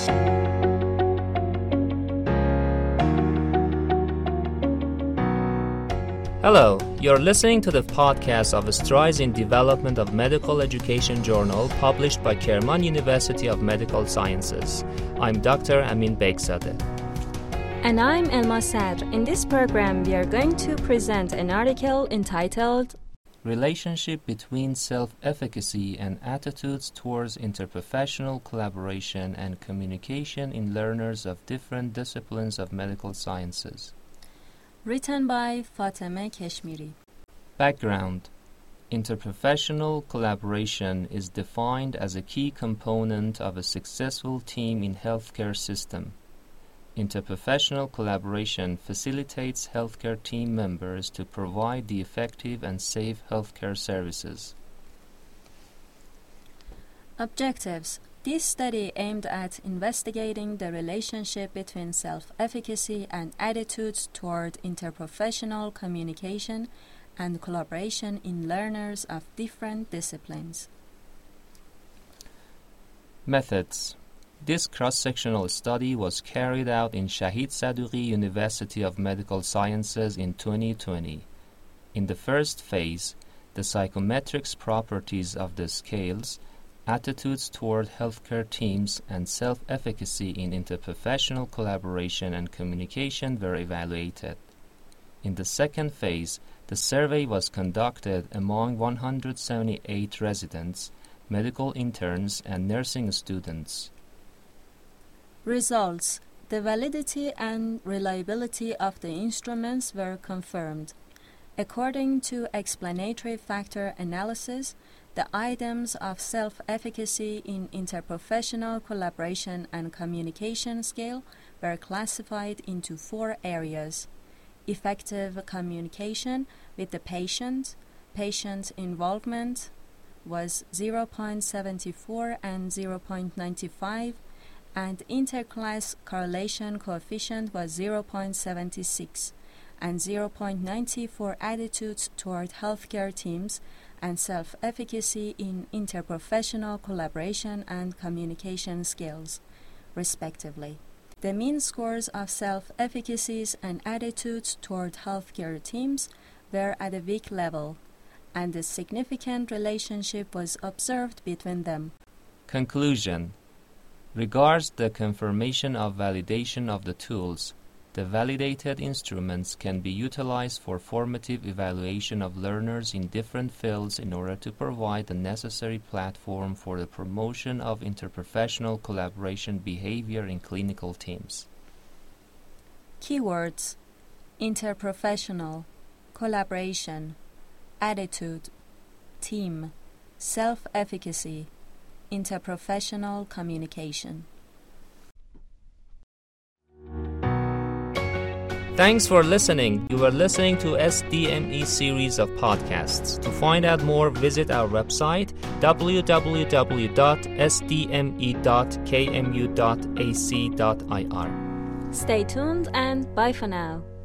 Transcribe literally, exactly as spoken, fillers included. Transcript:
Hello, you're listening to the podcast of Strides in Development of Medical Education Journal published by Kerman University of Medical Sciences. I'm Doctor Amin Begzadeh. And I'm Elma Sadr. In this program, we are going to present an article entitled Relationship between Self-Efficacy and Attitudes Towards Interprofessional Collaboration and Communication in Learners of Different Disciplines of Medical Sciences. Written by Fatemeh Keshmiri. Background. Interprofessional collaboration is defined as a key component of a successful team in healthcare system. Interprofessional collaboration facilitates healthcare team members to provide the effective and safe healthcare services. Objectives. This study aimed at investigating the relationship between self-efficacy and attitudes toward interprofessional communication and collaboration in learners of different disciplines. Methods. This cross-sectional study was carried out in Shahid Sadughi University of Medical Sciences in twenty twenty. In the first phase, the psychometrics properties of the scales, attitudes toward healthcare teams, and self-efficacy in interprofessional collaboration and communication were evaluated. In the second phase, the survey was conducted among one hundred seventy-eight residents, medical interns, and nursing students. Results. The validity and reliability of the instruments were confirmed. According to explanatory factor analysis, the items of self-efficacy in interprofessional collaboration and communication scale were classified into four areas: effective communication with the patient, patient involvement was zero point seven four and zero point nine five, and interclass correlation coefficient was zero point seven six, and zero point nine zero for attitudes toward healthcare teams and self-efficacy in interprofessional collaboration and communication skills, respectively. The mean scores of self-efficacies and attitudes toward healthcare teams were at a weak level, and a significant relationship was observed between them. Conclusion. Regards the confirmation of validation of the tools, the validated instruments can be utilized for formative evaluation of learners in different fields in order to provide the necessary platform for the promotion of interprofessional collaboration behavior in clinical teams. Keywords: interprofessional, collaboration, attitude, team, self-efficacy, interprofessional communication. Thanks for listening. You were listening to S D M E series of podcasts. To find out more, visit our website w w w dot s d m e dot k m u dot a c dot i r. Stay tuned and bye for now.